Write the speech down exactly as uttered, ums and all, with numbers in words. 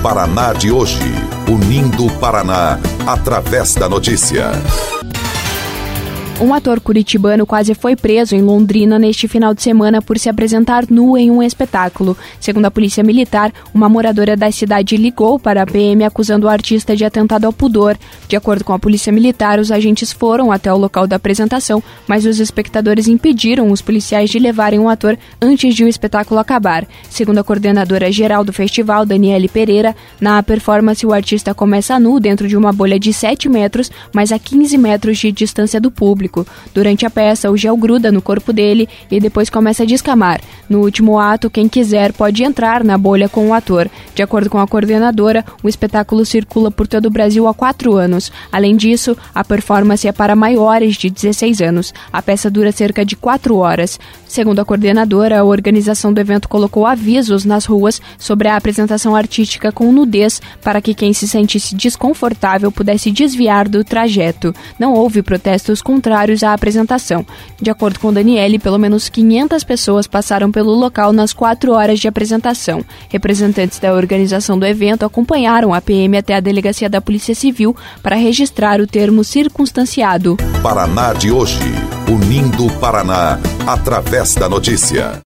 Paraná de hoje, unindo o Paraná através da notícia. Um ator curitibano quase foi preso em Londrina neste final de semana por se apresentar nu em um espetáculo. Segundo a polícia militar, uma moradora da cidade ligou para a P M acusando o artista de atentado ao pudor. De acordo com a polícia militar, os agentes foram até o local da apresentação, mas os espectadores impediram os policiais de levarem o ator antes de o espetáculo acabar. Segundo a coordenadora geral do festival, Daniele Pereira, na performance o artista começa nu dentro de uma bolha de sete metros, mas a quinze metros de distância do público. Durante a peça, o gel gruda no corpo dele e depois começa a descamar. No último ato, quem quiser pode entrar na bolha com o ator. De acordo com a coordenadora, o espetáculo circula por todo o Brasil há quatro anos. Além disso, a performance é para maiores de dezesseis anos. A peça dura cerca de quatro horas. Segundo a coordenadora, a organização do evento colocou avisos nas ruas sobre a apresentação artística com nudez para que quem se sentisse desconfortável pudesse desviar do trajeto. Não houve protestos contrários à apresentação. De acordo com Daniele, pelo menos quinhentas pessoas passaram pelo local nas quatro horas de apresentação. Representantes da organização do evento acompanharam a P M até a delegacia da Polícia Civil para registrar o termo circunstanciado. Paraná de hoje, unindo o Paraná através da notícia.